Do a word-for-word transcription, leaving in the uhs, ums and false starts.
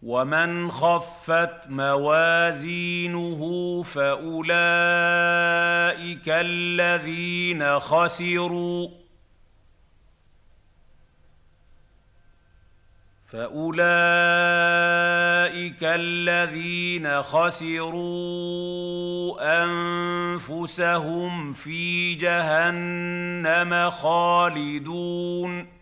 ومن خفت موازينه فأولئك الذين خسروا فأولئك الذين خسروا أنفسهم في جهنم خالدون